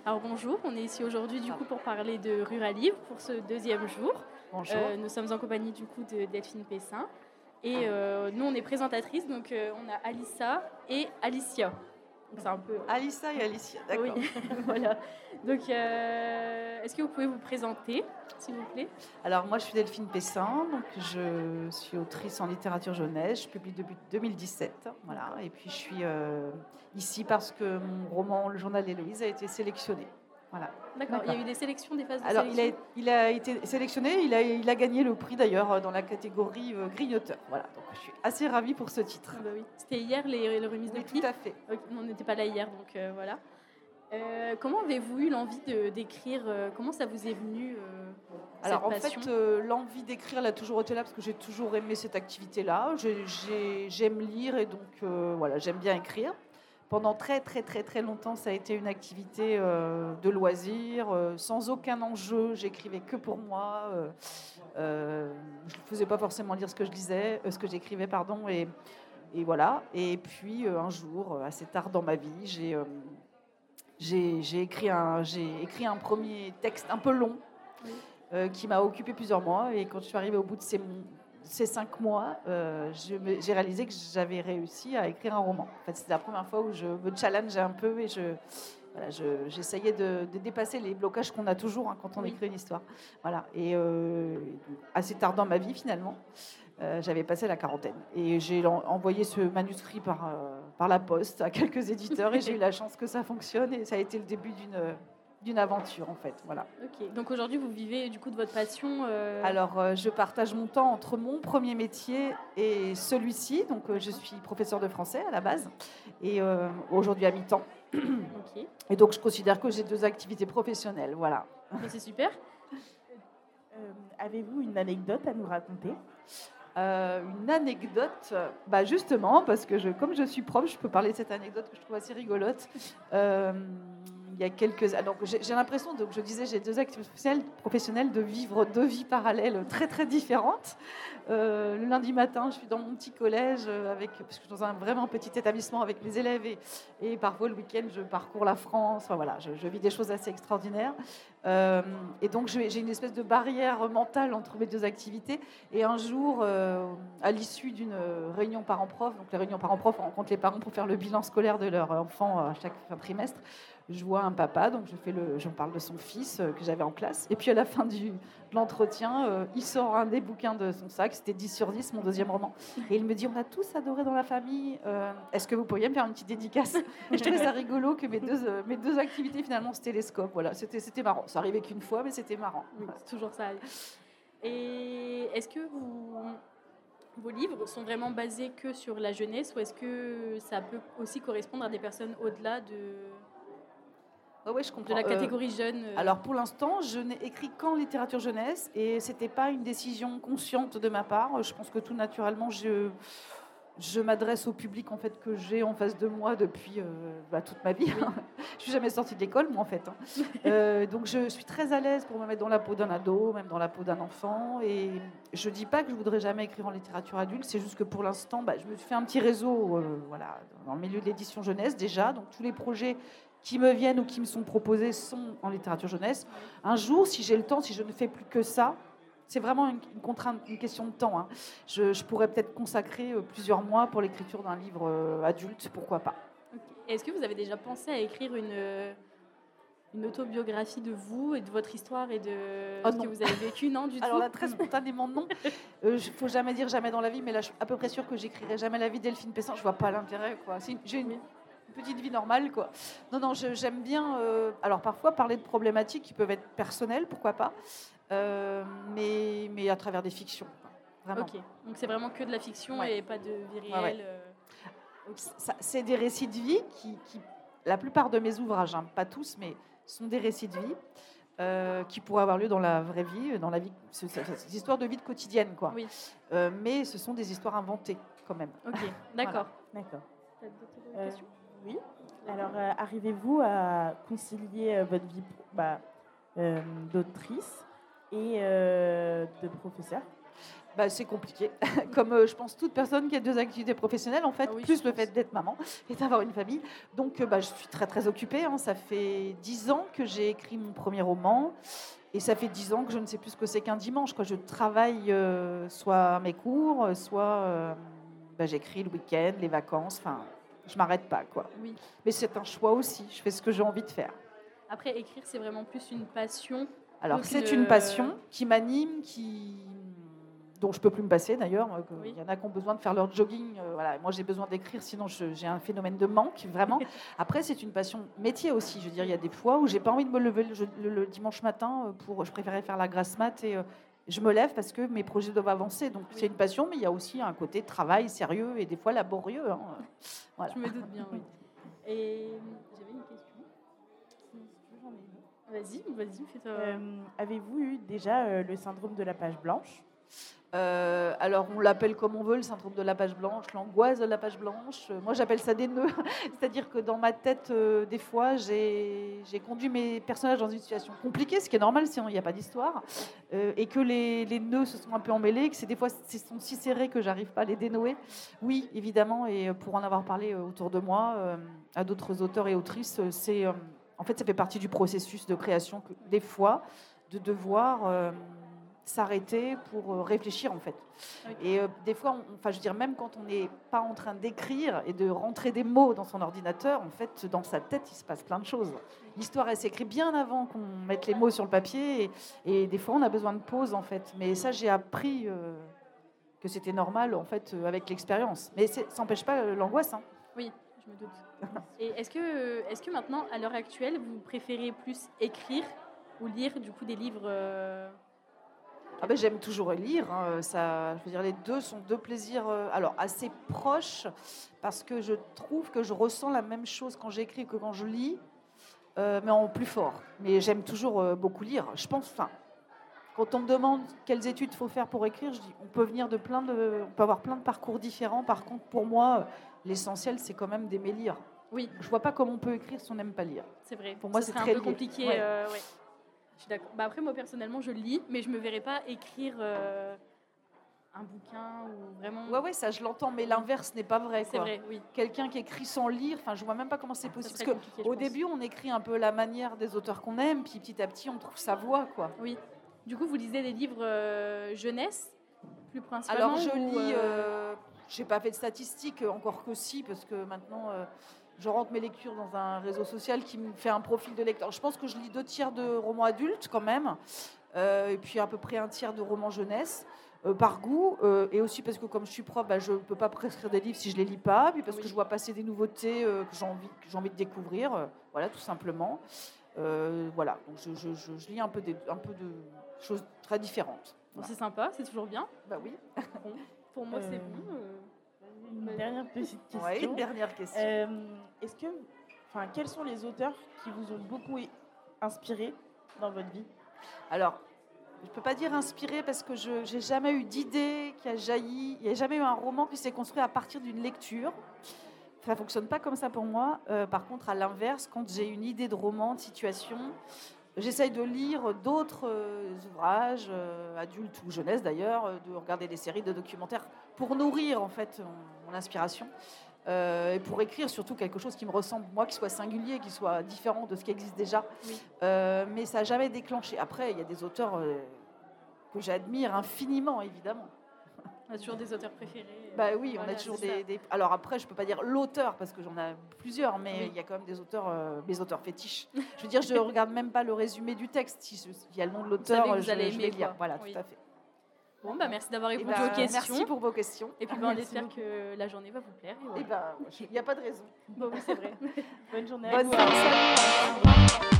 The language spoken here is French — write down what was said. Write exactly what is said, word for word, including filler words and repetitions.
Alors bonjour, on est ici aujourd'hui du coup pour parler de Ruralivre pour ce deuxième jour. Bonjour. Euh, nous sommes en compagnie du coup de Delphine Pessin et euh, nous on est présentatrices, donc euh, on a Alissa et Alicia. Donc c'est un peu... Alissa et Alicia, d'accord. Oui, voilà. Donc euh, est-ce que vous pouvez vous présenter, s'il vous plaît? Alors moi je suis Delphine Pessin, donc je suis autrice en littérature jeunesse, je publie depuis deux mille dix-sept, voilà. Et puis je suis euh, ici parce que mon roman Le Journal d'Héloïse a été sélectionné. Voilà. D'accord. Il y a eu des sélections, des phases de Alors il a, sélection. il a été sélectionné, il a, il a gagné le prix d'ailleurs dans la catégorie euh, grignoteur. Voilà, donc je suis assez ravie pour ce titre. Ah bah oui. C'était hier les, les remises Oui, de prix. tout à fait. Ok, on n'était pas là hier, donc euh, voilà. Euh, comment avez-vous eu l'envie de, d'écrire euh, Comment ça vous est venu euh, Alors en cette passion? fait, euh, l'envie d'écrire elle a toujours été là parce que j'ai toujours aimé cette activité-là. J'ai- j'ai- j'aime lire et donc euh, voilà, j'aime bien écrire. Pendant très très très très longtemps, ça a été une activité euh, de loisir, euh, sans aucun enjeu. J'écrivais que pour moi. Euh, euh, je ne faisais pas forcément lire ce que je lisais, euh, ce que j'écrivais, pardon. Et, et voilà. Et puis euh, un jour, euh, assez tard dans ma vie, j'ai euh, j'ai j'ai écrit un j'ai écrit un premier texte un peu long. Oui. Euh, qui m'a occupé plusieurs mois. Et quand je suis arrivée au bout de ces, ces cinq mois, euh, je me- j'ai réalisé que j'avais réussi à écrire un roman. En fait, c'était la première fois où je me challengeais un peu et je, voilà, je- j'essayais de, de dépasser les blocages qu'on a toujours hein, quand on Oui. écrit une histoire. Voilà. Et euh, assez tard dans ma vie, finalement, euh, j'avais passé la quarantaine. Et j'ai en- envoyé ce manuscrit par, euh, par la poste à quelques éditeurs et j'ai eu la chance que ça fonctionne. Et ça a été le début d'une d'une aventure, en fait. Voilà. Ok. Donc aujourd'hui, vous vivez du coup de votre passion. euh, Alors, euh, je partage mon temps entre mon premier métier et celui-ci. Donc, euh, je suis professeure de français à la base et euh, aujourd'hui à mi-temps. Ok. Et donc, je considère que j'ai deux activités professionnelles. Voilà. Mais c'est super. Euh, avez-vous une anecdote à nous raconter? Euh, une anecdote, bah justement, parce que je, comme je suis prof, je peux parler de cette anecdote que je trouve assez rigolote. Euh, il y a quelques années, donc j'ai, j'ai l'impression, donc je disais, j'ai deux activités professionnelles, professionnelles de vivre deux vies parallèles très très différentes. Euh, le lundi matin, je suis dans mon petit collège, euh, avec, parce que je suis dans un vraiment petit établissement avec mes élèves, et, et parfois le week-end, je parcours la France. Enfin, voilà, je, je vis des choses assez extraordinaires. Euh, et donc, je- j'ai une espèce de barrière mentale entre mes deux activités. Et un jour, euh, à l'issue d'une réunion parents-prof, donc les réunions parents-prof, on rencontre les parents pour faire le bilan scolaire de leur enfant à chaque fin de trimestre. Je vois un papa, donc je fais le, j'en parle de son fils euh, que j'avais en classe. Et puis à la fin du, de l'entretien, euh, il sort un des bouquins de son sac, c'était dix sur dix, mon deuxième roman. Et il me dit, on a tous adoré dans la famille, euh, est-ce que vous pourriez me faire une petite dédicace? Je trouvais ça rigolo que mes deux, euh, mes deux activités finalement se télescopent. Voilà, c'était, c'était marrant. Ça arrivait qu'une fois, mais c'était marrant. Oui, c'est toujours ça. Et est-ce que vous, vos livres sont vraiment basés que sur la jeunesse ou est-ce que ça peut aussi correspondre à des personnes au-delà de, Ouais, ouais, je de comprends. la Euh, catégorie jeune euh, Alors pour l'instant, je n'ai écrit qu'en littérature jeunesse et c'était pas une décision consciente de ma part. Je pense que tout naturellement, je, je m'adresse au public en fait que j'ai en face de moi depuis euh, bah, toute ma vie. Je suis jamais sortie de l'école, moi en fait. hein. Euh, donc je suis très à l'aise pour me mettre dans la peau d'un ado, même dans la peau d'un enfant. Et je dis pas que je voudrais jamais écrire en littérature adulte. C'est juste que pour l'instant, bah, je me suis fait un petit réseau, euh, voilà, dans le milieu de l'édition jeunesse déjà. Donc tous les projets qui me viennent ou qui me sont proposés sont en littérature jeunesse. Un jour, si j'ai le temps, si je ne fais plus que ça, c'est vraiment une, une contrainte, une question de temps. hein. Je, je pourrais peut-être consacrer euh, plusieurs mois pour l'écriture d'un livre euh, adulte, pourquoi pas. Ok. Est-ce que vous avez déjà pensé à écrire une, euh, une autobiographie de vous et de votre histoire et de Oh ce non. que vous avez vécu? Non, du Alors tout. là, très spontanément, non. Il ne faut jamais dire jamais dans la vie, mais là, je suis à peu près sûre que j'écrirai jamais la vie de Delphine Pessin. Je vois pas l'intérêt, quoi. C'est une- j'ai une, Oui. une petite vie normale, quoi. Non, non, je- j'aime bien. euh, alors parfois parler de problématiques qui peuvent être personnelles, pourquoi pas, euh, mais mais à travers des fictions, quoi. Vraiment. Ok. Donc c'est vraiment que de la fiction Ouais. et pas de vie Ouais, ouais. réelle. euh. Ça- c'est des récits de vie qui, qui- la plupart de mes ouvrages, hein, pas tous, mais sont des récits de vie euh, qui pourraient avoir lieu dans la vraie vie, dans la vie, c'est c'est- c'est des histoires de vie quotidienne, quoi. Oui. Euh, mais ce sont des histoires inventées, quand même. Ok. D'accord. D'accord. T'as d'autres Euh, questions? oui. Alors, euh, arrivez-vous à concilier euh, votre vie pro- bah, euh, d'autrice et euh, de professeur? Bah, c'est compliqué. Comme euh, je pense toute personne qui a deux activités professionnelles, en fait, Ah oui, plus je le pense. fait d'être maman et d'avoir une famille. Donc, euh, bah, je suis très, très occupée. hein. Ça fait dix ans que j'ai écrit mon premier roman. Et ça fait dix ans que je ne sais plus ce que c'est qu'un dimanche. Quoi. Je travaille euh, soit à mes cours, soit euh, bah, j'écris le week-end, les vacances. Enfin, je m'arrête pas, quoi. Oui. Mais c'est un choix aussi. Je fais ce que j'ai envie de faire. Après, écrire, c'est vraiment plus une passion. Alors, Donc, c'est une- une passion qui m'anime, qui dont je peux plus me passer d'ailleurs. Euh, que- Oui. Il y en a qui ont besoin de faire leur jogging. euh, voilà. Moi, j'ai besoin d'écrire, sinon je- j'ai un phénomène de manque, vraiment. Après, c'est une passion métier aussi. Je veux dire, il y a des fois où j'ai pas envie de me lever le, le- le dimanche matin euh, pour. Je préférais faire la grasse mat et euh, je me lève parce que mes projets doivent avancer. Donc, Oui. c'est une passion, mais il y a aussi un côté travail sérieux et des fois laborieux. hein. Voilà. Je me doute bien, oui. Et j'avais une question. J'en ai une. Vas-y, vas-y, fais-toi. Euh, Avez-vous eu déjà euh, le syndrome de la page blanche? Euh, alors, on l'appelle comme on veut, le syndrome de la page blanche, l'angoisse de la page blanche. Euh, Moi, j'appelle ça des nœuds. C'est-à-dire que dans ma tête, euh, des fois, j'ai j'ai conduit mes personnages dans une situation compliquée, ce qui est normal, sinon il n'y a pas d'histoire. Euh, et que les, les nœuds se sont un peu emmêlés, que c'est des fois, ils sont si serrés que j'arrive pas à les dénouer. Oui, évidemment, et pour en avoir parlé euh, autour de moi, euh, à d'autres auteurs et autrices, euh, c'est, euh, en fait, ça fait partie du processus de création, que, des fois, de devoir... euh, s'arrêter pour euh, réfléchir en fait. Oui. Et euh, des fois, on- enfin je veux dire même quand on n'est pas en train d'écrire et de rentrer des mots dans son ordinateur, en fait dans sa tête il se passe plein de choses. L'histoire elle s'écrit bien avant qu'on mette les mots sur le papier et, et des fois on a besoin de pause en fait. Mais ça j'ai appris euh, que c'était normal en fait euh, avec l'expérience. Mais c'est- ça n'empêche pas euh, l'angoisse. hein. Oui, je me doute. Et est-ce que, est-ce que maintenant, à l'heure actuelle, vous préférez plus écrire ou lire du coup des livres euh, Ah ben, j'aime toujours lire. hein, Ça, je veux dire, les deux sont deux plaisirs euh, alors assez proches parce que je trouve que je ressens la même chose quand j'écris que quand je lis, euh, mais en plus fort. Mais j'aime toujours euh, beaucoup lire. Je pense, enfin, quand on me demande quelles études il faut faire pour écrire, je dis on peut venir de plein de, on peut avoir plein de parcours différents. Par contre, pour moi, euh, l'essentiel c'est quand même d'aimer lire. Oui, Je vois pas comment on peut écrire si on n'aime pas lire. c'est vrai. Pour moi, Ce c'est serait très un peu lié. compliqué. Ouais. euh, ouais. Je suis d'accord. Bah après, moi personnellement, je lis, mais je me verrais pas écrire euh, un bouquin ou vraiment. Ouais, ouais, ça je l'entends, mais l'inverse n'est pas vrai. C'est quoi. vrai, oui. Quelqu'un qui écrit sans lire, enfin, je vois même pas comment c'est Ça possible. serait Parce compliqué, je qu'au pense. début, on écrit un peu la manière des auteurs qu'on aime, puis petit à petit, on trouve sa voix, quoi. Oui. Du coup, vous lisez des livres euh, jeunesse, plus principalement. Alors, je ou, lis. euh, Euh, j'ai pas fait de statistiques, encore que si, parce que maintenant, euh, je rentre mes lectures dans un réseau social qui me fait un profil de lecteur. Je pense que je lis deux tiers de romans adultes, quand même, euh, et puis à peu près un tiers de romans jeunesse. euh, par goût, euh, et aussi parce que comme je suis prof, bah, je ne peux pas prescrire des livres si je ne les lis pas, puis parce Oui. que je vois passer des nouveautés euh, que j'ai envie, que j'ai envie de découvrir, euh, voilà, tout simplement. Euh, voilà, donc je, je- je- je lis un peu, des, un peu de choses très différentes. bon, Voilà. c'est sympa, c'est toujours bien. Bah oui. Bon, pour moi, c'est Euh, bon. euh. Une dernière petite question. Ouais, une dernière question. Euh, Est-ce que, enfin, quels sont les auteurs qui vous ont beaucoup inspiré dans votre vie? Alors, je ne peux pas dire inspiré parce que je n'ai jamais eu d'idée qui a jailli. Il n'y a jamais eu un roman qui s'est construit à partir d'une lecture. Ça ne fonctionne pas comme ça pour moi. Euh, par contre, à l'inverse, quand j'ai une idée de roman, de situation, j'essaye de lire d'autres euh, ouvrages, euh, adultes ou jeunesse d'ailleurs, euh, de regarder des séries, de documentaires, pour nourrir en fait mon, mon inspiration. Euh, et pour écrire surtout quelque chose qui me ressemble, moi, qui soit singulier, qui soit différent de ce qui existe déjà. Oui. Euh, mais ça n'a jamais déclenché. Après, il y a des auteurs euh, que j'admire infiniment, évidemment. On a toujours des auteurs préférés. Bah oui, on Voilà, a toujours c'est ça. des, des- Alors après, je peux pas dire l'auteur parce que j'en ai plusieurs, mais Oui. il y a quand même des auteurs, euh, mes auteurs fétiches. Je veux dire, je regarde même pas le résumé du texte. Si je- s'il y a le nom de l'auteur, savez que vous je, allez je aimer, vais lire. quoi. Voilà, Oui. tout à fait. Bon, bah merci d'avoir Eh répondu ben, aux questions. merci pour vos questions. Et puis, bah, on Merci espère beaucoup. que la journée va vous plaire. et Eh voilà. ben, il n'y a pas de raison. Bon, oui, c'est vrai. Bonne journée à Bonne vous. soirée.